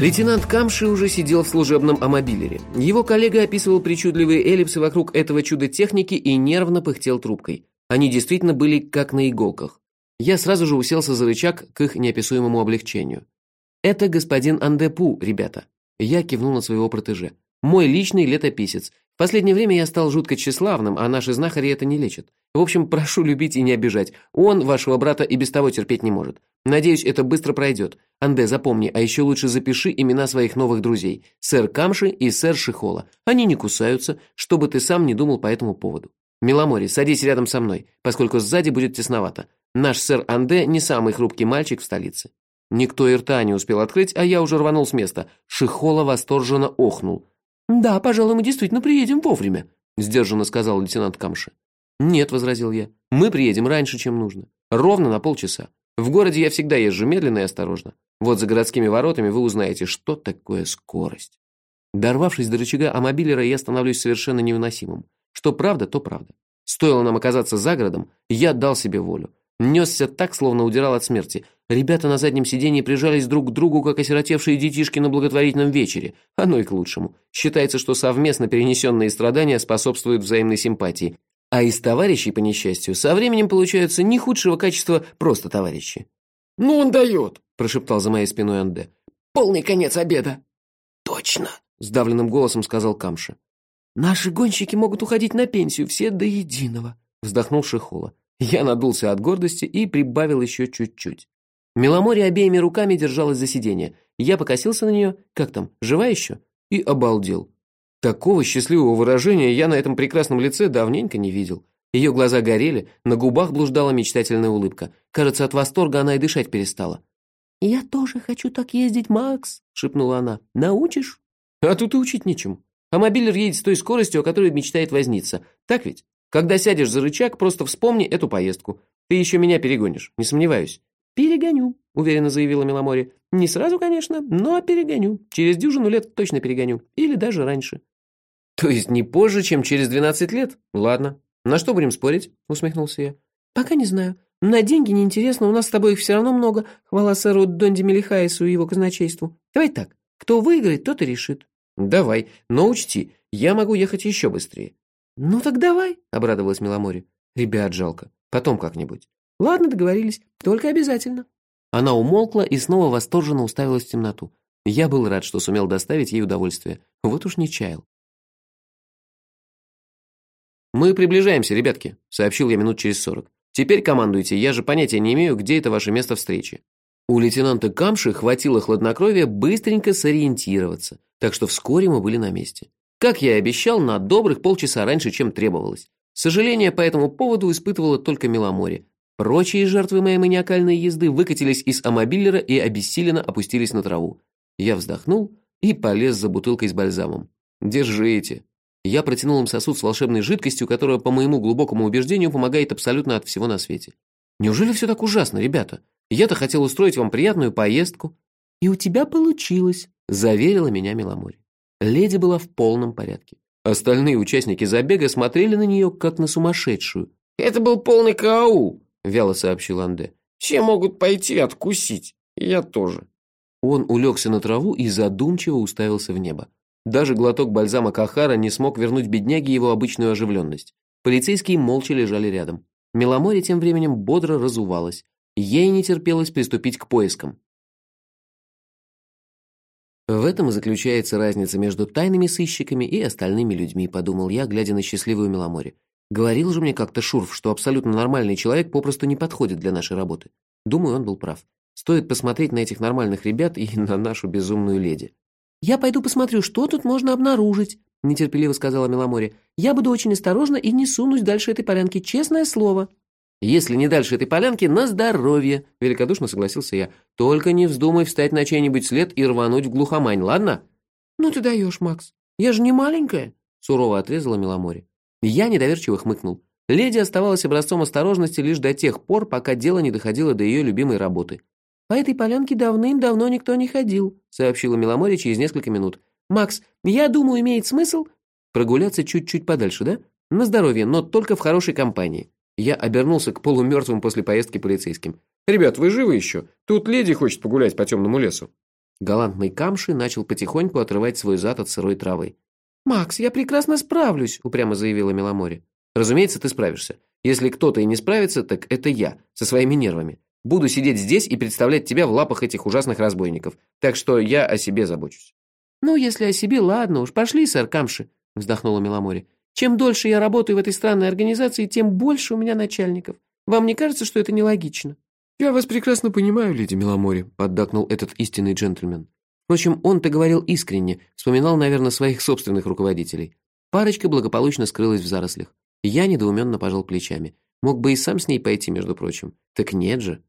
Лейтенант Камши уже сидел в служебном амобилере. Его коллега описывал причудливые эллипсы вокруг этого чуда техники и нервно пыхтел трубкой. Они действительно были как на иголках. Я сразу же уселся за рычаг к их неописуемому облегчению. «Это господин Андепу, ребята». Я кивнул на своего протеже. «Мой личный летописец. В последнее время я стал жутко тщеславным, а наши знахари это не лечат. В общем, прошу любить и не обижать. Он вашего брата и без того терпеть не может. Надеюсь, это быстро пройдет. Анде, запомни, а еще лучше запиши имена своих новых друзей. Сэр Камши и сэр Шихола. Они не кусаются, чтобы ты сам не думал по этому поводу. Миломори, садись рядом со мной, поскольку сзади будет тесновато. Наш сэр Анде не самый хрупкий мальчик в столице». Никто и рта не успел открыть, а я уже рванул с места. Шихола восторженно охнул. «Да, пожалуй, мы действительно приедем вовремя», – сдержанно сказал лейтенант Камши. «Нет», – возразил я, – «мы приедем раньше, чем нужно. Ровно на полчаса. В городе я всегда езжу медленно и осторожно. Вот за городскими воротами вы узнаете, что такое скорость». Дорвавшись до рычага амобилера, я становлюсь совершенно невыносимым. Что правда, то правда. Стоило нам оказаться за городом, я дал себе волю. Несся так, словно удирал от смерти. Ребята на заднем сиденье прижались друг к другу, как осиротевшие детишки на благотворительном вечере. Оно и к лучшему. Считается, что совместно перенесенные страдания способствуют взаимной симпатии. А из товарищей, по несчастью, со временем получаются не худшего качества просто товарищи. «Ну он дает», – прошептал за моей спиной Анде. «Полный конец обеда». «Точно», – сдавленным голосом сказал Камши. «Наши гонщики могут уходить на пенсию, все до единого», – вздохнул Шихола. Я надулся от гордости и прибавил еще чуть-чуть. Миломори обеими руками держалась за сиденье. Я покосился на нее, как там, жива еще? И обалдел. Такого счастливого выражения я на этом прекрасном лице давненько не видел. Ее глаза горели, на губах блуждала мечтательная улыбка. Кажется, от восторга она и дышать перестала. «Я тоже хочу так ездить, Макс», — шепнула она. «Научишь?» «А тут и учить нечему. Амобилер едет с той скоростью, о которой мечтает возница. Так ведь? Когда сядешь за рычаг, просто вспомни эту поездку. Ты еще меня перегонишь, не сомневаюсь». «Перегоню», — уверенно заявила Миломори. «Не сразу, конечно, но перегоню. Через дюжину лет точно перегоню. Или даже раньше». «То есть не позже, чем через 12 лет? Ладно. На что будем спорить?» — усмехнулся я. «Пока не знаю. На деньги неинтересно, у нас с тобой их все равно много. Хвала сэру Донди Мелихаесу и его казначейству. Давай так, кто выиграет, тот и решит». «Давай, но учти, я могу ехать еще быстрее». «Ну так давай», — обрадовалась Миломори. «Ребят жалко. Потом как-нибудь». «Ладно, договорились. Только обязательно». Она умолкла и снова восторженно уставилась в темноту. Я был рад, что сумел доставить ей удовольствие. Вот уж не чаял. «Мы приближаемся, ребятки», — сообщил я минут через 40. «Теперь командуйте, я же понятия не имею, где это ваше место встречи». У лейтенанта Камши хватило хладнокровия быстренько сориентироваться, так что вскоре мы были на месте. Как я и обещал, на добрых полчаса раньше, чем требовалось. Сожаление по этому поводу испытывала только Миломори. Прочие жертвы моей маниакальной езды выкатились из амобилера и обессиленно опустились на траву. Я вздохнул и полез за бутылкой с бальзамом. «Держите». Я протянул им сосуд с волшебной жидкостью, которая, по моему глубокому убеждению, помогает абсолютно от всего на свете. «Неужели все так ужасно, ребята? Я-то хотел устроить вам приятную поездку». «И у тебя получилось», – заверила меня Миломори. Леди была в полном порядке. Остальные участники забега смотрели на нее, как на сумасшедшую. «Это был полный караул», – вяло сообщил Анде. «Все могут пойти откусить. Я тоже». Он улегся на траву и задумчиво уставился в небо. Даже глоток бальзама Кахара не смог вернуть бедняге его обычную оживленность. Полицейские молча лежали рядом. Миломори тем временем бодро разувалась. Ей не терпелось приступить к поискам. В этом и заключается разница между тайными сыщиками и остальными людьми, подумал я, глядя на счастливую Миломори. Говорил же мне как-то Шурф, что абсолютно нормальный человек попросту не подходит для нашей работы. Думаю, он был прав. Стоит посмотреть на этих нормальных ребят и на нашу безумную леди. «Я пойду посмотрю, что тут можно обнаружить», – нетерпеливо сказала Миломори. «Я буду очень осторожна и не сунусь дальше этой полянки, честное слово». «Если не дальше этой полянки, на здоровье», – великодушно согласился я. «Только не вздумай встать на чей-нибудь след и рвануть в глухомань, ладно?» «Ну ты даешь, Макс. Я же не маленькая», – сурово отрезала Миломори. Я недоверчиво хмыкнул. Леди оставалась образцом осторожности лишь до тех пор, пока дело не доходило до ее любимой работы. «По этой полянке давным-давно никто не ходил», — сообщила Миломори через несколько минут. «Макс, я думаю, имеет смысл прогуляться чуть-чуть подальше, да? На здоровье, но только в хорошей компании». Я обернулся к полумертвым после поездки полицейским. «Ребят, вы живы еще? Тут леди хочет погулять по темному лесу». Галантный Камши начал потихоньку отрывать свой зад от сырой травы. «Макс, я прекрасно справлюсь», — упрямо заявила Миломори. «Разумеется, ты справишься. Если кто-то и не справится, так это я, со своими нервами. Буду сидеть здесь и представлять тебя в лапах этих ужасных разбойников. Так что я о себе забочусь». «Ну, если о себе, ладно уж, пошли, сэр Камши», — вздохнула Миломори. «Чем дольше я работаю в этой странной организации, тем больше у меня начальников. Вам не кажется, что это нелогично?» «Я вас прекрасно понимаю, леди Миломори», — поддакнул этот истинный джентльмен. Впрочем, он-то говорил искренне, вспоминал, наверное, своих собственных руководителей. Парочка благополучно скрылась в зарослях. Я недоуменно пожал плечами. Мог бы и сам с ней пойти, между прочим. Так нет же.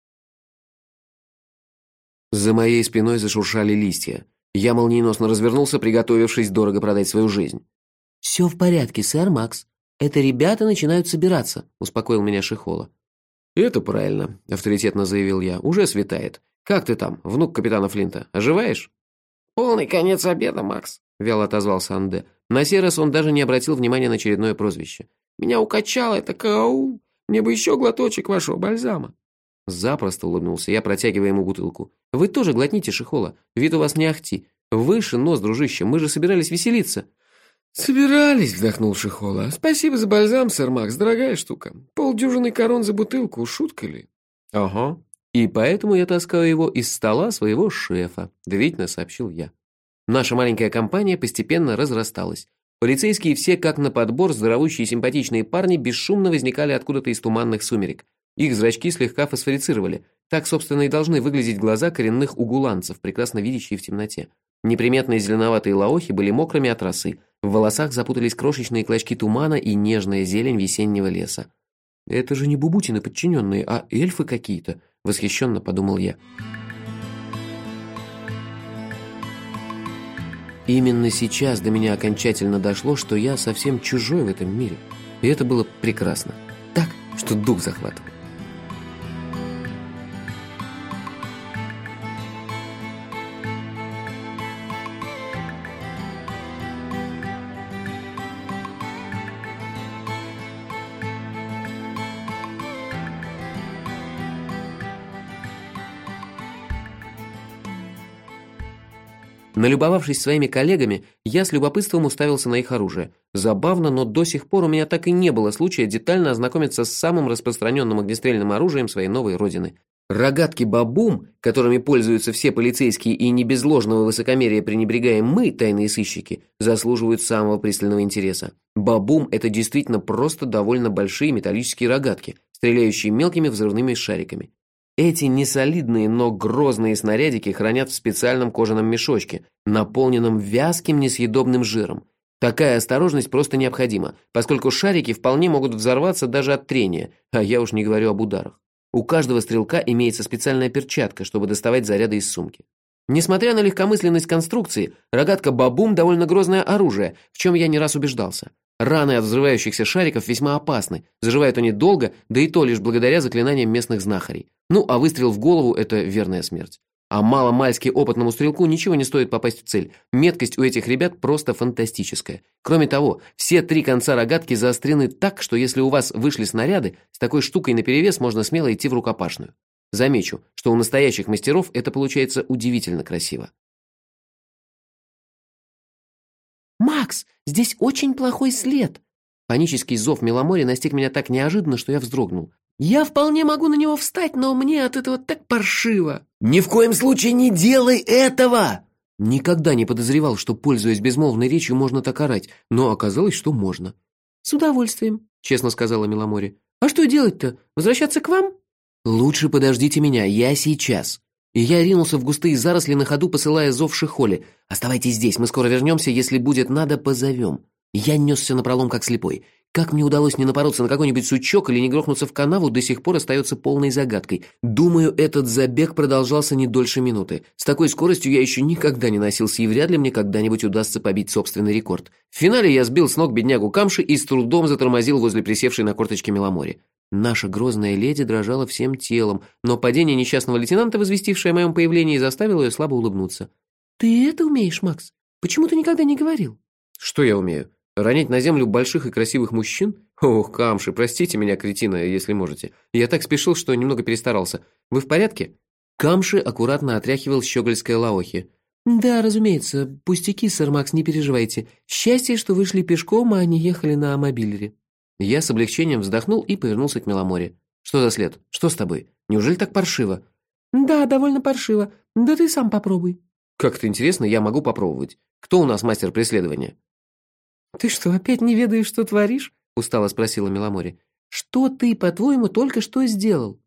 За моей спиной зашуршали листья. Я молниеносно развернулся, приготовившись дорого продать свою жизнь. «Все в порядке, сэр Макс. Это ребята начинают собираться», — успокоил меня Шихола. «Это правильно», — авторитетно заявил я. «Уже светает. Как ты там, внук капитана Флинта? Оживаешь?» «Полный конец обеда, Макс», — вяло отозвался Анде. На сей раз он даже не обратил внимания на очередное прозвище. «Меня укачало это КАУ. Мне бы еще глоточек вашего бальзама». Запросто улыбнулся я, протягивая ему бутылку. «Вы тоже глотните, Шихола. Вид у вас не ахти. Выше нос, дружище, мы же собирались веселиться». «Собирались», — вздохнул Шихола. «Спасибо за бальзам, сэр Макс, дорогая штука. Полдюжины корон за бутылку, шутка ли?» «Ага. И поэтому я таскаю его из стола своего шефа», — доверительно сообщил я. Наша маленькая компания постепенно разрасталась. Полицейские все, как на подбор, здоровущие и симпатичные парни бесшумно возникали откуда-то из туманных сумерек. Их зрачки слегка фосфорицировали. Так, собственно, и должны выглядеть глаза коренных угуланцев, прекрасно видящие в темноте. Неприметные зеленоватые лаохи были мокрыми от росы. В волосах запутались крошечные клочки тумана и нежная зелень весеннего леса. «Это же не бубутины подчиненные, а эльфы какие-то», — восхищенно подумал я. Именно сейчас до меня окончательно дошло, что я совсем чужой в этом мире. И это было прекрасно. Так, что дух захватывает. Налюбовавшись своими коллегами, я с любопытством уставился на их оружие. Забавно, но до сих пор у меня так и не было случая детально ознакомиться с самым распространенным огнестрельным оружием своей новой родины. Рогатки бабум, которыми пользуются все полицейские и не без ложного высокомерия пренебрегаем мы, тайные сыщики, заслуживают самого пристального интереса. Бабум – это действительно просто довольно большие металлические рогатки, стреляющие мелкими взрывными шариками. Эти несолидные, но грозные снарядики хранят в специальном кожаном мешочке, наполненном вязким несъедобным жиром. Такая осторожность просто необходима, поскольку шарики вполне могут взорваться даже от трения, а я уж не говорю об ударах. У каждого стрелка имеется специальная перчатка, чтобы доставать заряды из сумки. Несмотря на легкомысленность конструкции, рогатка бабум довольно грозное оружие, в чем я не раз убеждался. Раны от взрывающихся шариков весьма опасны, заживают они долго, да и то лишь благодаря заклинаниям местных знахарей. Ну, а выстрел в голову – это верная смерть. А маломальски опытному стрелку ничего не стоит попасть в цель. Меткость у этих ребят просто фантастическая. Кроме того, все 3 конца рогатки заострены так, что если у вас вышли снаряды, с такой штукой наперевес можно смело идти в рукопашную. Замечу, что у настоящих мастеров это получается удивительно красиво. «Макс, здесь очень плохой след!» Панический зов Миломори настиг меня так неожиданно, что я вздрогнул. «Я вполне могу на него встать, но мне от этого так паршиво!» «Ни в коем случае не делай этого!» Никогда не подозревал, что, пользуясь безмолвной речью, можно так орать, но оказалось, что можно. «С удовольствием», — честно сказала Миломори. «А что делать-то? Возвращаться к вам?» «Лучше подождите меня, я сейчас». И я ринулся в густые заросли на ходу, посылая зов Шихоле. «Оставайтесь здесь, мы скоро вернемся, если будет надо, позовем». Я несся напролом, как слепой. Как мне удалось не напороться на какой-нибудь сучок или не грохнуться в канаву, до сих пор остается полной загадкой. Думаю, этот забег продолжался не дольше минуты. С такой скоростью я еще никогда не носился, и вряд ли мне когда-нибудь удастся побить собственный рекорд. В финале я сбил с ног беднягу Камши и с трудом затормозил возле присевшей на корточке Миломори. Наша грозная леди дрожала всем телом, но падение несчастного лейтенанта, возвестившее о моем появлении, заставило ее слабо улыбнуться. «Ты это умеешь, Макс? Почему ты никогда не говорил?» «Что я умею? Ронять на землю больших и красивых мужчин? Ох, Камши, простите меня, кретина, если можете. Я так спешил, что немного перестарался. Вы в порядке?» Камши аккуратно отряхивал щегольское лаохи. «Да, разумеется, пустяки, сэр Макс, не переживайте. Счастье, что вы шли пешком, а не ехали на мобилере». Я с облегчением вздохнул и повернулся к Меломоре. «Что за след? Что с тобой? Неужели так паршиво?» «Да, довольно паршиво. Да ты сам попробуй». «Как это интересно, я могу попробовать. Кто у нас мастер преследования?» «Ты что, опять не ведаешь, что творишь?» — устало спросила Меломоре. «Что ты, по-твоему, только что сделал?»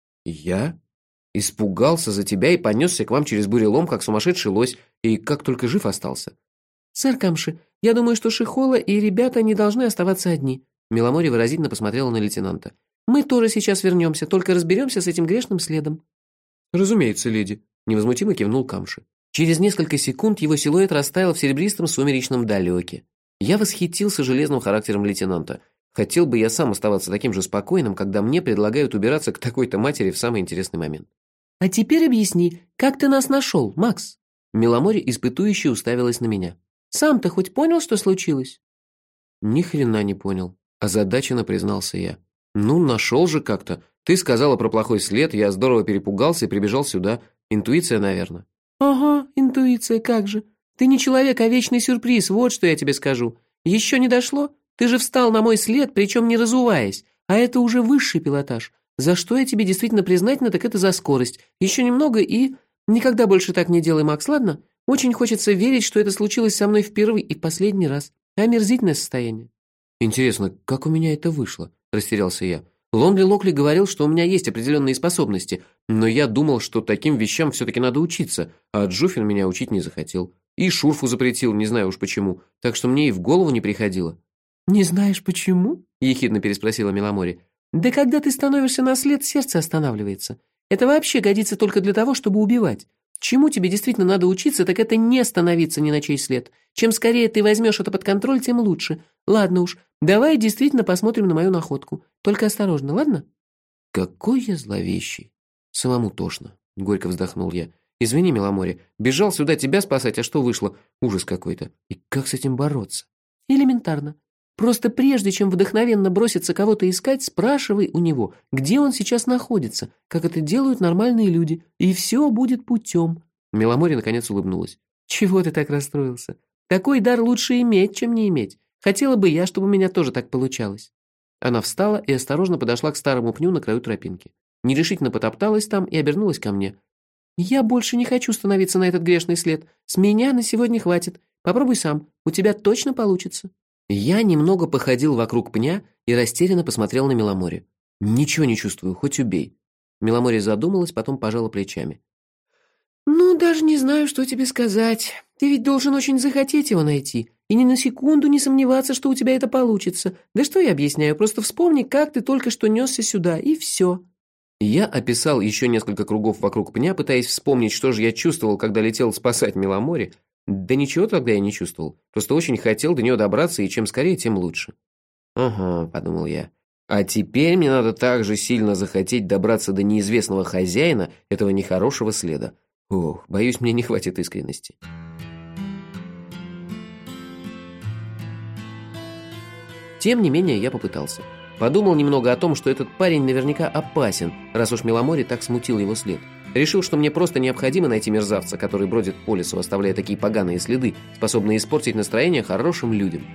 «Я? Испугался за тебя и понесся к вам через бурелом, как сумасшедший лось, и как только жив остался». «Сэр Камши, я думаю, что Шихола и ребята не должны оставаться одни». Меломоре выразительно посмотрела на лейтенанта. «Мы тоже сейчас вернемся, только разберемся с этим грешным следом». «Разумеется, леди», — невозмутимо кивнул Камши. Через несколько секунд его силуэт растаял в серебристом сумеречном далеке. Я восхитился железным характером лейтенанта. Хотел бы я сам оставаться таким же спокойным, когда мне предлагают убираться к такой-то матери в самый интересный момент. «А теперь объясни, как ты нас нашел, Макс?» Меломоре испытующе уставилась на меня. «Сам-то хоть понял, что случилось?» «Ни хрена не понял», – озадаченно признался я. «Ну, нашел же как-то. Ты сказала про плохой след, я здорово перепугался и прибежал сюда. Интуиция, наверное». «Ага, интуиция, как же. Ты не человек, а вечный сюрприз, вот что я тебе скажу. Еще не дошло? Ты же встал на мой след, причем не разуваясь. А это уже высший пилотаж. За что я тебе действительно признательна, так это за скорость. Еще немного и... Никогда больше так не делай, Макс, ладно? Очень хочется верить, что это случилось со мной впервые и в последний раз. Омерзительное состояние». «Интересно, как у меня это вышло?» – растерялся я. Лонли Локли говорил, что у меня есть определенные способности, но я думал, что таким вещам все-таки надо учиться, а Джуфин меня учить не захотел. И Шурфу запретил, не знаю уж почему, так что мне и в голову не приходило. «Не знаешь почему?» – ехидно переспросила Меломоре. «Да когда ты становишься на след, сердце останавливается. Это вообще годится только для того, чтобы убивать. Чему тебе действительно надо учиться, так это не становиться ни на чей след. Чем скорее ты возьмешь это под контроль, тем лучше. Ладно уж, давай действительно посмотрим на мою находку. Только осторожно, ладно?» «Какой я зловещий. Самому тошно», — горько вздохнул я. «Извини, Меломоре, бежал сюда тебя спасать, а что вышло? Ужас какой-то. И как с этим бороться?» «Элементарно. Просто прежде чем вдохновенно броситься кого-то искать, спрашивай у него, где он сейчас находится, как это делают нормальные люди, и все будет путем». Меломоре наконец улыбнулась. «Чего ты так расстроился? Такой дар лучше иметь, чем не иметь. Хотела бы я, чтобы у меня тоже так получалось». Она встала и осторожно подошла к старому пню на краю тропинки. Нерешительно потопталась там и обернулась ко мне. «Я больше не хочу становиться на этот грешный след. С меня на сегодня хватит. Попробуй сам, у тебя точно получится». Я немного походил вокруг пня и растерянно посмотрел на Меломоре. «Ничего не чувствую, хоть убей». Меломоре задумалась, потом пожала плечами. «Ну, даже не знаю, что тебе сказать. Ты ведь должен очень захотеть его найти, и ни на секунду не сомневаться, что у тебя это получится. Да что я объясняю, просто вспомни, как ты только что несся сюда, и все». Я описал еще несколько кругов вокруг пня, пытаясь вспомнить, что же я чувствовал, когда летел спасать Меломоре. Да ничего тогда я не чувствовал, просто очень хотел до нее добраться, и чем скорее, тем лучше. «Ага», — подумал я, — «а теперь мне надо так же сильно захотеть добраться до неизвестного хозяина этого нехорошего следа. Ох, боюсь, мне не хватит искренности». Тем не менее, я попытался. Подумал немного о том, что этот парень наверняка опасен, раз уж Меломоре так смутил его след. Решил, что мне просто необходимо найти мерзавца, который бродит по лесу, оставляя такие поганые следы, способные испортить настроение хорошим людям.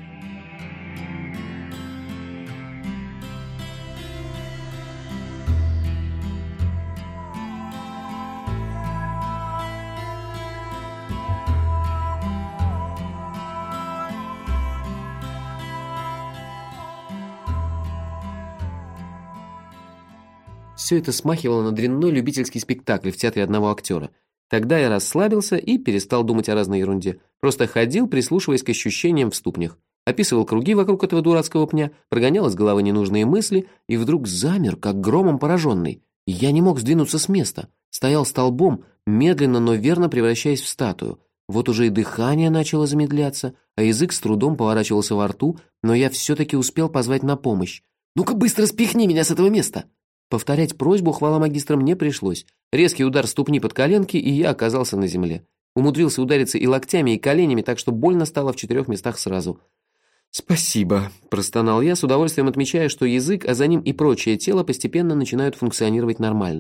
Все это смахивало на дрянной любительский спектакль в театре одного актера. Тогда я расслабился и перестал думать о разной ерунде. Просто ходил, прислушиваясь к ощущениям в ступнях. Описывал круги вокруг этого дурацкого пня, прогонял из головы ненужные мысли и вдруг замер, как громом пораженный. Я не мог сдвинуться с места. Стоял столбом, медленно, но верно превращаясь в статую. Вот уже и дыхание начало замедляться, а язык с трудом поворачивался во рту, но я все-таки успел позвать на помощь. «Ну-ка быстро спихни меня с этого места!» Повторять просьбу, хвала магистрам, не пришлось. Резкий удар ступни под коленки, и я оказался на земле. Умудрился удариться и локтями, и коленями, так что больно стало в 4 местах сразу. «Спасибо», – простонал я, с удовольствием отмечая, что язык, а за ним и прочее тело постепенно начинают функционировать нормально.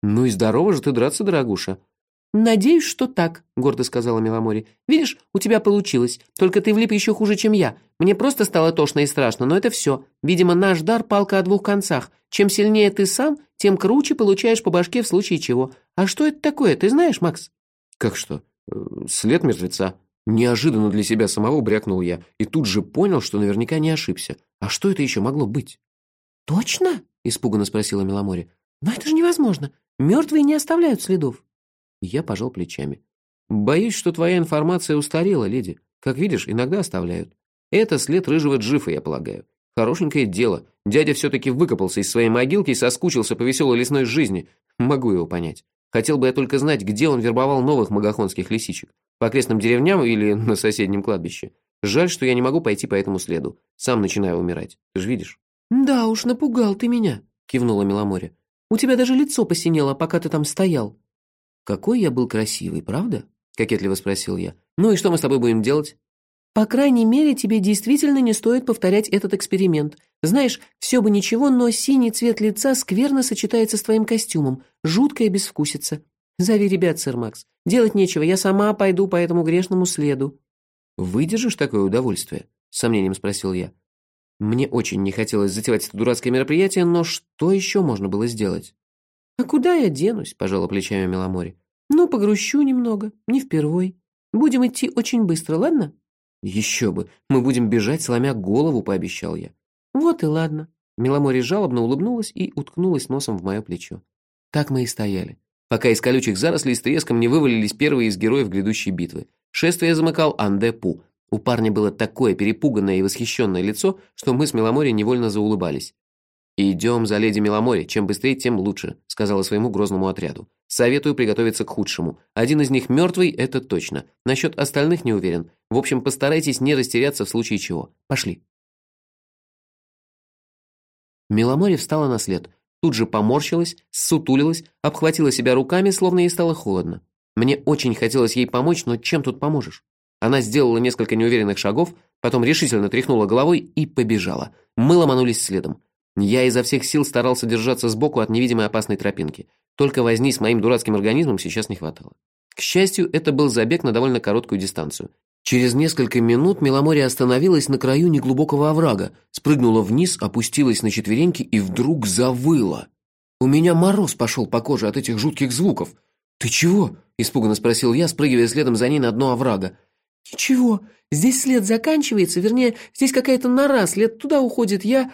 Ну и здорово же ты драться, дорогуша. «Надеюсь, что так», — гордо сказала Миломори. «Видишь, у тебя получилось. Только ты влип еще хуже, чем я. Мне просто стало тошно и страшно, но это все. Видимо, наш дар — палка о двух концах. Чем сильнее ты сам, тем круче получаешь по башке в случае чего. А что это такое, ты знаешь, Макс?» Как что? След мертвеца. Неожиданно для себя самого брякнул я и тут же понял, что наверняка не ошибся. А что это еще могло быть? «Точно?» — испуганно спросила Миломори. «Но это же невозможно. Мертвые не оставляют следов». Я пожал плечами. Боюсь, что твоя информация устарела, леди. Как видишь, иногда оставляют. Это след рыжего Джифа, я полагаю. Хорошенькое дело. Дядя все-таки выкопался из своей могилки и соскучился по веселой лесной жизни. Могу его понять. Хотел бы я только знать, где он вербовал новых магохонских лисичек. По окрестным деревням или на соседнем кладбище. Жаль, что я не могу пойти по этому следу. Сам начинаю умирать. Ты же видишь? «Да уж, напугал ты меня», — кивнула Миломори. «У тебя даже лицо посинело, пока ты там стоял». «Какой я был красивый, правда?» — кокетливо спросил я. «Ну и что мы с тобой будем делать?» «По крайней мере, тебе действительно не стоит повторять этот эксперимент. Знаешь, все бы ничего, но синий цвет лица скверно сочетается с твоим костюмом. Жуткая безвкусица. Зови ребят, сэр Макс. Делать нечего, я сама пойду по этому грешному следу». «Выдержишь такое удовольствие?» — с сомнением спросил я. Мне очень не хотелось затевать это дурацкое мероприятие, но что еще можно было сделать? «А куда я денусь?» – пожала плечами Миломори. «Ну, погрущу немного, не впервой. Будем идти очень быстро, ладно?» «Еще бы, мы будем бежать, сломя голову», – пообещал я. «Вот и ладно». Миломори жалобно улыбнулась и уткнулась носом в мое плечо. Так мы и стояли, пока из колючих зарослей с треском не вывалились первые из героев грядущей битвы. Шествие замыкал Анде Пу. У парня было такое перепуганное и восхищенное лицо, что мы с Миломори невольно заулыбались. «Идем за леди Миломори, чем быстрее, тем лучше», — сказала своему грозному отряду. «Советую приготовиться к худшему. Один из них мертвый, это точно. Насчет остальных не уверен. В общем, постарайтесь не растеряться в случае чего. Пошли». Миломори встала на след. Тут же поморщилась, ссутулилась, обхватила себя руками, словно ей стало холодно. Мне очень хотелось ей помочь, но чем тут поможешь? Она сделала несколько неуверенных шагов, потом решительно тряхнула головой и побежала. Мы ломанулись следом. Я изо всех сил старался держаться сбоку от невидимой опасной тропинки. Только возни с моим дурацким организмом сейчас не хватало. К счастью, это был забег на довольно короткую дистанцию. Через несколько минут Миломори остановилась на краю неглубокого оврага, спрыгнула вниз, опустилась на четвереньки и вдруг завыла. У меня мороз пошел по коже от этих жутких звуков. «Ты чего?» – испуганно спросил я, спрыгивая следом за ней на дно оврага. «Ничего, здесь след заканчивается, вернее, здесь какая-то нора, след туда уходит, я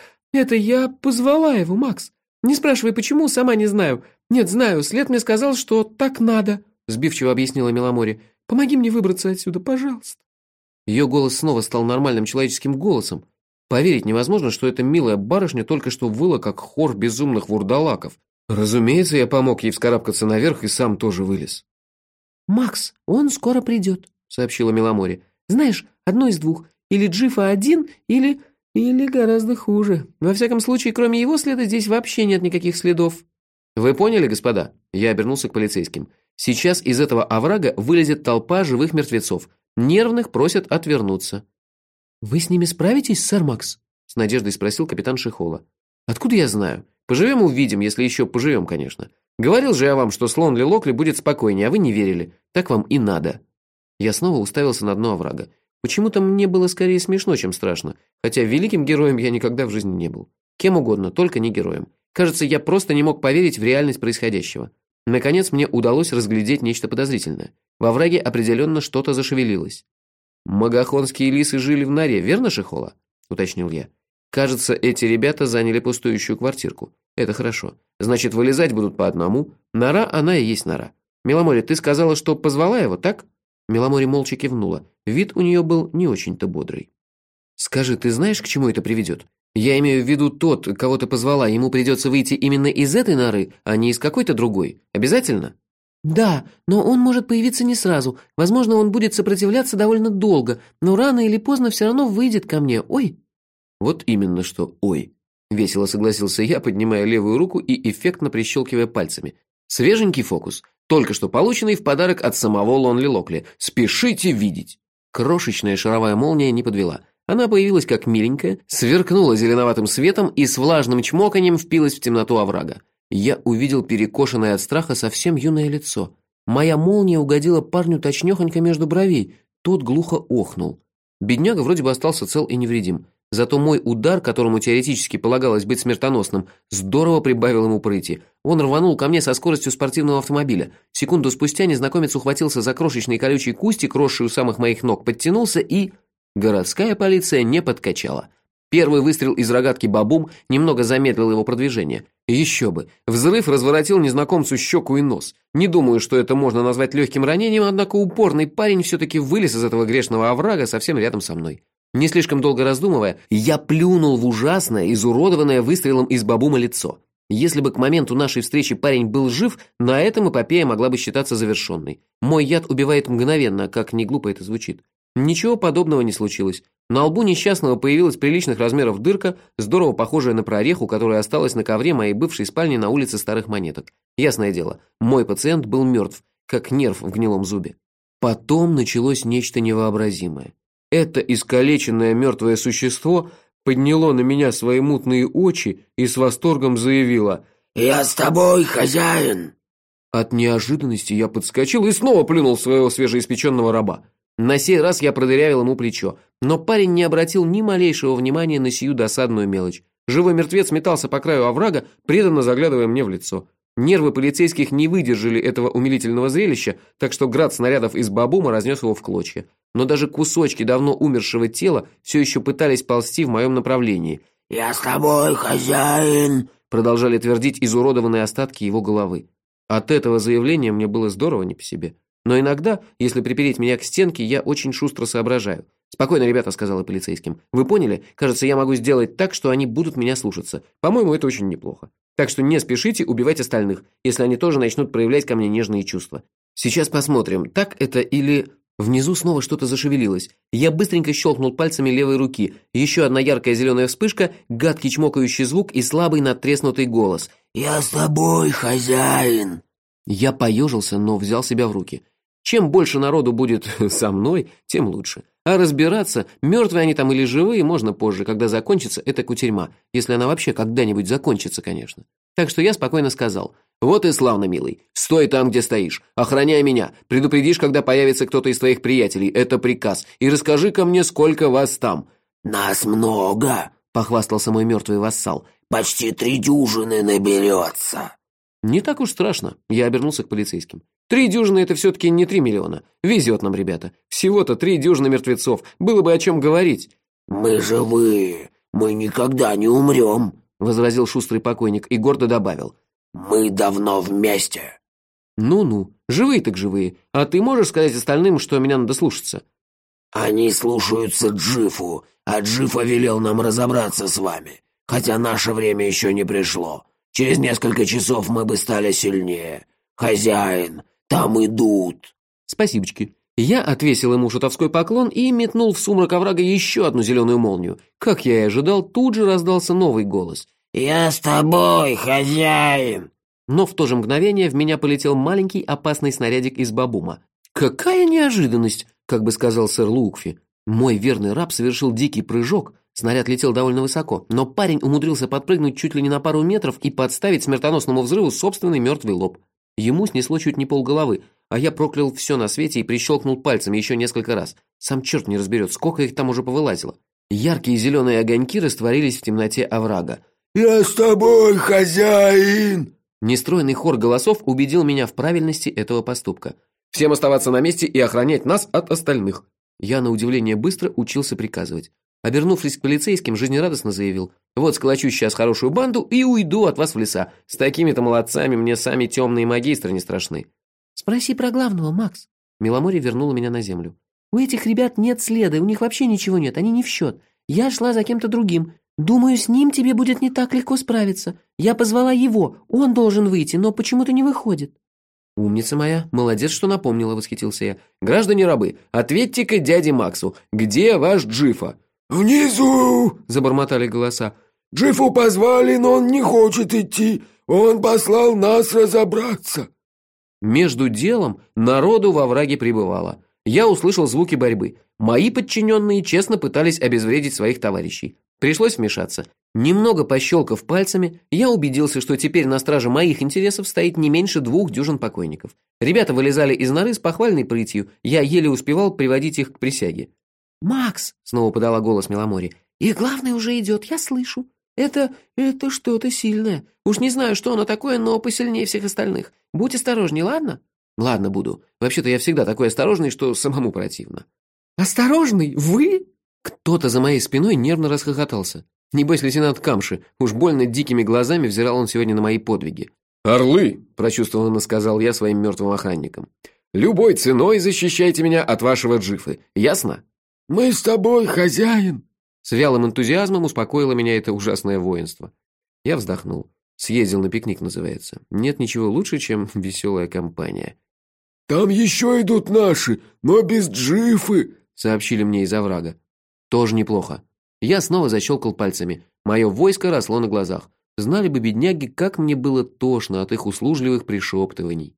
позвала его, Макс. Не спрашивай, почему, сама не знаю. Нет, знаю, след мне сказал, что так надо», — сбивчиво объяснила Миломори. «Помоги мне выбраться отсюда, пожалуйста». Ее голос снова стал нормальным человеческим голосом. Поверить невозможно, что эта милая барышня только что выла, как хор безумных вурдалаков. Разумеется, я помог ей вскарабкаться наверх и сам тоже вылез. «Макс, он скоро придет», — сообщила Миломори. «Знаешь, одно из двух. Или Джифа один, или гораздо хуже. Во всяком случае, кроме его следа, здесь вообще нет никаких следов». «Вы поняли, господа?» Я обернулся к полицейским. «Сейчас из этого оврага вылезет толпа живых мертвецов. Нервных просят отвернуться». «Вы с ними справитесь, сэр Макс?» С надеждой спросил капитан Шихола. «Откуда я знаю? Поживем увидим, если еще поживем, конечно. Говорил же я вам, что слон Лилокли будет спокойнее, а вы не верили. Так вам и надо». Я снова уставился на дно оврага. Почему-то мне было скорее смешно, чем страшно, хотя великим героем я никогда в жизни не был. Кем угодно, только не героем. Кажется, я просто не мог поверить в реальность происходящего. Наконец мне удалось разглядеть нечто подозрительное. Во овраге определенно что-то зашевелилось. «Магохонские лисы жили в норе, верно, Шихола?» – уточнил я. «Кажется, эти ребята заняли пустующую квартирку. Это хорошо. Значит, вылезать будут по одному. Нора, она и есть нора. Миломори, ты сказала, что позвала его, так?» Миломори молча кивнула. Вид у нее был не очень-то бодрый. «Скажи, ты знаешь, к чему это приведет? Я имею в виду тот, кого ты позвала, ему придется выйти именно из этой норы, а не из какой-то другой. Обязательно?» «Да, но он может появиться не сразу. Возможно, он будет сопротивляться довольно долго, но рано или поздно все равно выйдет ко мне. Ой!» «Вот именно что «ой!» – весело согласился я, поднимая левую руку и эффектно прищелкивая пальцами. «Свеженький фокус. Только что полученный в подарок от самого Лонли Локли. Спешите видеть!» Крошечная шаровая молния не подвела. Она появилась как миленькая, сверкнула зеленоватым светом и с влажным чмоканьем впилась в темноту оврага. Я увидел перекошенное от страха совсем юное лицо. Моя молния угодила парню точнёхонько между бровей, тот глухо охнул. Бедняга вроде бы остался цел и невредим. Зато мой удар, которому теоретически полагалось быть смертоносным, здорово прибавил ему прыти. Он рванул ко мне со скоростью спортивного автомобиля. Секунду спустя незнакомец ухватился за крошечный колючий кустик, росший у самых моих ног, подтянулся и... Городская полиция не подкачала. Первый выстрел из рогатки «Бабум» немного замедлил его продвижение. Еще бы. Взрыв разворотил незнакомцу щеку и нос. Не думаю, что это можно назвать легким ранением, однако упорный парень все-таки вылез из этого грешного оврага совсем рядом со мной. Не слишком долго раздумывая, я плюнул в ужасное, изуродованное выстрелом из «Бабума» лицо. Если бы к моменту нашей встречи парень был жив, на этом эпопея могла бы считаться завершенной. Мой яд убивает мгновенно, как не глупо это звучит. Ничего подобного не случилось. На лбу несчастного появилась приличных размеров дырка, здорово похожая на прореху, которая осталась на ковре моей бывшей спальни на улице Старых Монеток. Ясное дело, мой пациент был мертв, как нерв в гнилом зубе. Потом началось нечто невообразимое. Это искалеченное мертвое существо подняло на меня свои мутные очи и с восторгом заявило: «Я с тобой, хозяин!» От неожиданности я подскочил и снова плюнул в своего свежеиспеченного раба. На сей раз я продырявил ему плечо, но парень не обратил ни малейшего внимания на сию досадную мелочь. Живой мертвец метался по краю оврага, преданно заглядывая мне в лицо. Нервы полицейских не выдержали этого умилительного зрелища, так что град снарядов из «Бабума» разнес его в клочья. Но даже кусочки давно умершего тела все еще пытались ползти в моем направлении. «Я с тобой, хозяин!» продолжали твердить изуродованные остатки его головы. От этого заявления мне было здорово не по себе. Но иногда, если припереть меня к стенке, я очень шустро соображаю. «Спокойно, ребята», — сказал я полицейским. «Вы поняли? Кажется, я могу сделать так, что они будут меня слушаться. По-моему, это очень неплохо. Так что не спешите убивать остальных, если они тоже начнут проявлять ко мне нежные чувства. Сейчас посмотрим, так это или...» Внизу снова что-то зашевелилось. Я быстренько щелкнул пальцами левой руки. Еще одна яркая зеленая вспышка, гадкий чмокающий звук и слабый надтреснутый голос. «Я с тобой, хозяин!» Я поежился, но взял себя в руки. Чем больше народу будет со мной, тем лучше. А разбираться, мертвые они там или живые, можно позже, когда закончится эта кутерьма. Если она вообще когда-нибудь закончится, конечно. Так что я спокойно сказал: «Вот и славно, милый. Стой там, где стоишь. Охраняй меня. Предупредишь, когда появится кто-то из твоих приятелей. Это приказ. И расскажи-ка мне, сколько вас там». «Нас много», — похвастался мой мертвый вассал. «Почти 3 дюжины наберется». «Не так уж страшно», — я обернулся к полицейским. 3 дюжины — это все-таки не 3 миллиона. Везет нам, ребята. Всего-то 3 дюжины мертвецов. Было бы о чем говорить». «Мы живые. Мы никогда не умрем», — возразил шустрый покойник и гордо добавил. «Мы давно вместе». «Ну-ну, живые так живые. А ты можешь сказать остальным, что меня надо слушаться?» «Они слушаются Джифу, а Джифа велел нам разобраться с вами. Хотя наше время еще не пришло. Через несколько часов мы бы стали сильнее. Хозяин, там идут». «Спасибочки». Я отвесил ему шутовской поклон и метнул в сумрак оврага еще одну зеленую молнию. Как я и ожидал, тут же раздался новый голос. «Я с тобой, хозяин!» Но в то же мгновение в меня полетел маленький опасный снарядик из «Бабума». «Какая неожиданность!» как бы сказал сэр Лукфи. Мой верный раб совершил дикий прыжок. Снаряд летел довольно высоко, но парень умудрился подпрыгнуть чуть ли не на пару метров и подставить смертоносному взрыву собственный мертвый лоб. Ему снесло чуть не полголовы, а я проклял все на свете и прищелкнул пальцами еще несколько раз. Сам черт не разберет, сколько их там уже повылазило. Яркие зеленые огоньки растворились в темноте оврага. «Я с тобой, хозяин!» Нестройный хор голосов убедил меня в правильности этого поступка. «Всем оставаться на месте и охранять нас от остальных». Я, на удивление, быстро учился приказывать. Обернувшись к полицейским, жизнерадостно заявил: «Вот сколочу сейчас хорошую банду и уйду от вас в леса. С такими-то молодцами мне сами темные магистры не страшны». «Спроси про главного, Макс». Миломори вернула меня на землю. «У этих ребят нет следа, у них вообще ничего нет, они не в счет. Я шла за кем-то другим. Думаю, с ним тебе будет не так легко справиться. Я позвала его, он должен выйти, но почему-то не выходит». «Умница моя, молодец, что напомнила», — восхитился я. «Граждане рабы, ответьте-ка дяде Максу, где ваш Джифа?» «Внизу!» – забормотали голоса. «Джифу позвали, но он не хочет идти. Он послал нас разобраться». Между делом народу во овраге прибывало. Я услышал звуки борьбы. Мои подчиненные честно пытались обезвредить своих товарищей. Пришлось вмешаться. Немного пощелкав пальцами, я убедился, что теперь на страже моих интересов стоит не меньше 2 дюжин покойников. Ребята вылезали из норы с похвальной прытью, я еле успевал приводить их к присяге. «Макс!» — снова подала голос Меломори. «Их главный уже идет, я слышу. Это что-то сильное. Уж не знаю, что оно такое, но посильнее всех остальных. Будь осторожней, ладно?» «Ладно, буду. Вообще-то я всегда такой осторожный, что самому противно». «Осторожный? Вы?» Кто-то за моей спиной нервно расхохотался. Небось, лейтенант Камши, уж больно дикими глазами взирал он сегодня на мои подвиги. «Орлы!» – прочувствованно сказал я своим мертвым охранникам. «Любой ценой защищайте меня от вашего Джифы, ясно?» «Мы с тобой, хозяин!» С вялым энтузиазмом успокоило меня это ужасное воинство. Я вздохнул. Съездил на пикник, называется. Нет ничего лучше, чем веселая компания. «Там еще идут наши, но без Джифы!» – сообщили мне из оврага. Тоже неплохо. Я снова защелкал пальцами. Мое войско росло на глазах. Знали бы бедняги, как мне было тошно от их услужливых пришептываний.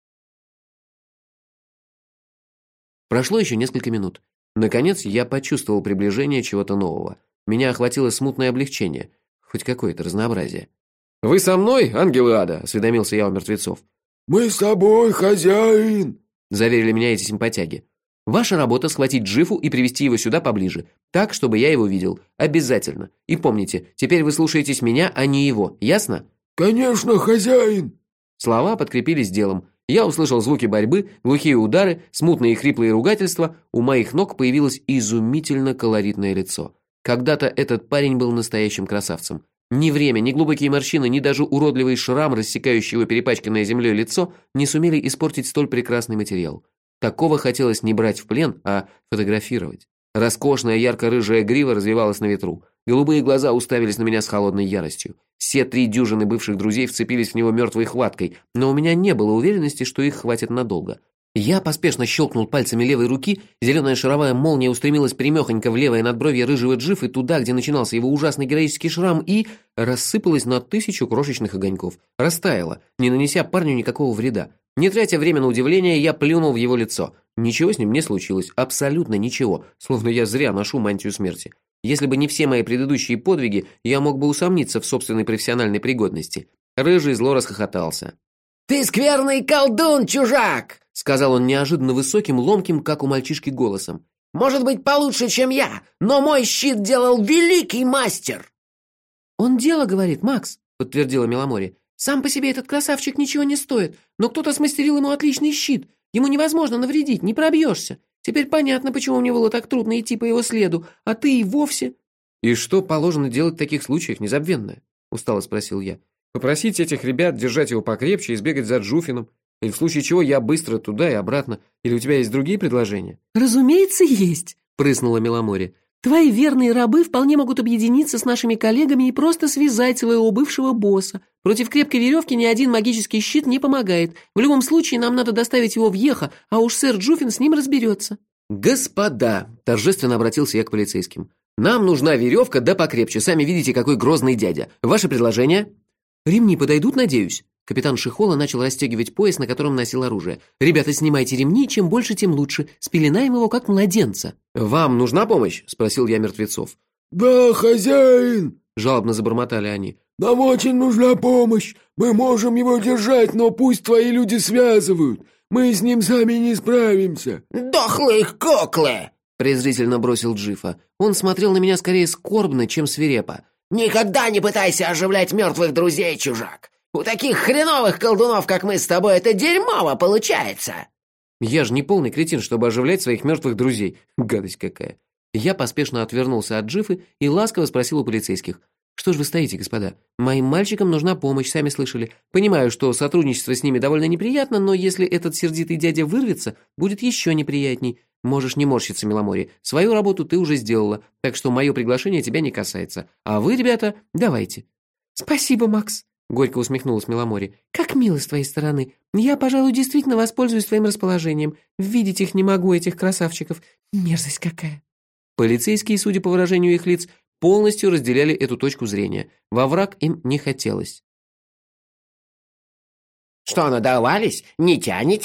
Прошло еще несколько минут. Наконец, я почувствовал приближение чего-то нового. Меня охватило смутное облегчение. Хоть какое-то разнообразие. «Вы со мной, ангелы ада?» – осведомился я у мертвецов. «Мы с тобой, хозяин!» – заверили меня эти симпатяги. «Ваша работа – схватить Джифу и привести его сюда поближе, так, чтобы я его видел. Обязательно. И помните, теперь вы слушаетесь меня, а не его. Ясно?» «Конечно, хозяин!» Слова подкрепились делом. Я услышал звуки борьбы, глухие удары, смутные и хриплые ругательства. У моих ног появилось изумительно колоритное лицо. Когда-то этот парень был настоящим красавцем. Ни время, ни глубокие морщины, ни даже уродливый шрам, рассекающий его перепачканное землей лицо, не сумели испортить столь прекрасный материал. Такого хотелось не брать в плен, а фотографировать. Роскошная ярко-рыжая грива развивалась на ветру. Голубые глаза уставились на меня с холодной яростью. Все 3 дюжины бывших друзей вцепились в него мертвой хваткой, но у меня не было уверенности, что их хватит надолго. Я поспешно щелкнул пальцами левой руки, зеленая шаровая молния устремилась прямехонько в левое надбровье рыжего Джифы туда, где начинался его ужасный героический шрам, и рассыпалась на 1000 крошечных огоньков. Растаяла, не нанеся парню никакого вреда. Не тратя время на удивление, я плюнул в его лицо. Ничего с ним не случилось, абсолютно ничего, словно я зря ношу мантию смерти. Если бы не все мои предыдущие подвиги, я мог бы усомниться в собственной профессиональной пригодности. Рыжий зло расхохотался. «Ты скверный колдун, чужак!» — сказал он неожиданно высоким, ломким, как у мальчишки, голосом. «Может быть, получше, чем я, но мой щит делал великий мастер!» «Он дело говорит, Макс», — подтвердила Меломори. «Сам по себе этот красавчик ничего не стоит, но кто-то смастерил ему отличный щит. Ему невозможно навредить, не пробьешься. Теперь понятно, почему мне было так трудно идти по его следу, а ты и вовсе...» «И что положено делать в таких случаях, незабвенное?» — устало спросил я. «Попросить этих ребят держать его покрепче и сбегать за Джуфином? Или в случае чего я быстро туда и обратно? Или у тебя есть другие предложения?» «Разумеется, есть», — прыснула Меломори. «Твои верные рабы вполне могут объединиться с нашими коллегами и просто связать своего бывшего босса. Против крепкой веревки ни один магический щит не помогает. В любом случае нам надо доставить его в Йеха, а уж сэр Джуфин с ним разберется». «Господа!» – торжественно обратился я к полицейским. «Нам нужна веревка, да покрепче. Сами видите, какой грозный дядя. Ваши предложения?» «Ремни подойдут, надеюсь?» Капитан Шихола начал расстегивать пояс, на котором носил оружие. «Ребята, снимайте ремни, чем больше, тем лучше. Спеленаем его, как младенца». «Вам нужна помощь?» – спросил я мертвецов. «Да, хозяин!» – жалобно забормотали они. «Нам очень нужна помощь. Мы можем его держать, но пусть твои люди связывают. Мы с ним сами не справимся». «Дохлые куклы!» – презрительно бросил Джифа. Он смотрел на меня скорее скорбно, чем свирепо. «Никогда не пытайся оживлять мертвых друзей, чужак. У таких хреновых колдунов, как мы с тобой, это дерьмово получается!» Я же не полный кретин, чтобы оживлять своих мертвых друзей. Гадость какая. Я поспешно отвернулся от Джифы и ласково спросил у полицейских. «Что ж вы стоите, господа? Моим мальчикам нужна помощь, сами слышали. Понимаю, что сотрудничество с ними довольно неприятно, но если этот сердитый дядя вырвется, будет еще неприятней. Можешь не морщиться, Меломори. Свою работу ты уже сделала, так что мое приглашение тебя не касается. А вы, ребята, давайте». «Спасибо, Макс», — горько усмехнулась Меломори. «Как мило с твоей стороны. Я, пожалуй, действительно воспользуюсь твоим расположением. Видеть их не могу, этих красавчиков. Мерзость какая». Полицейские, судя по выражению их лиц, полностью разделяли эту точку зрения. Во враг им не хотелось. «Что, надорвались? Не тянете?»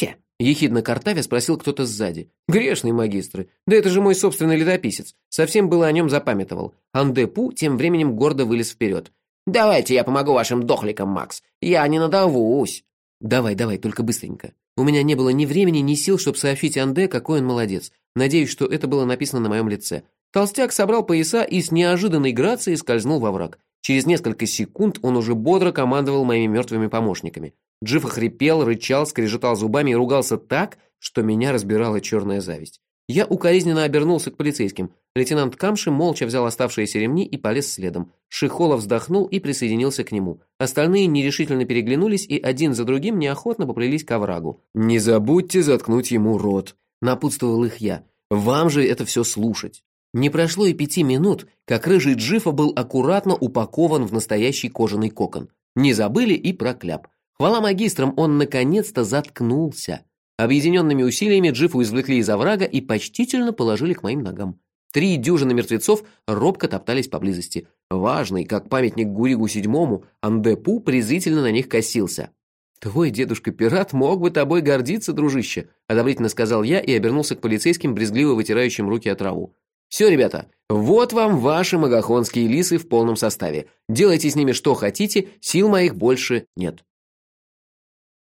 Ехидно картавя спросил кто-то сзади. Грешные магистры. Да это же мой собственный летописец. Совсем было о нем запамятовал. Андепу тем временем гордо вылез вперед. «Давайте я помогу вашим дохликам, Макс. Я не надорвусь». «Давай, только быстренько». У меня не было ни времени, ни сил, чтобы сообщить Анде, какой он молодец. Надеюсь, что это было написано на моем лице. Толстяк собрал пояса и с неожиданной грацией скользнул во враг. Через несколько секунд он уже бодро командовал моими мертвыми помощниками. Джифа хрипел, рычал, скрежетал зубами и ругался так, что меня разбирала черная зависть. Я укоризненно обернулся к полицейским. Лейтенант Камши молча взял оставшиеся ремни и полез следом. Шихолов вздохнул и присоединился к нему. Остальные нерешительно переглянулись и один за другим неохотно поплелись к оврагу. «Не забудьте заткнуть ему рот», — напутствовал их я. «Вам же это все слушать». Не прошло и 5 минут, как рыжий Джифа был аккуратно упакован в настоящий кожаный кокон. Не забыли и про кляп. Хвала магистрам, он наконец-то заткнулся. Объединенными усилиями Джифу извлекли из оврага и почтительно положили к моим ногам. 3 дюжины мертвецов робко топтались поблизости. Важный, как памятник Гуригу VII, Андепу презрительно на них косился. «Твой дедушка-пират мог бы тобой гордиться, дружище», одобрительно сказал я и обернулся к полицейским, брезгливо вытирающим руки от траву. «Все, ребята, вот вам ваши магахонские лисы в полном составе. Делайте с ними что хотите, сил моих больше нет».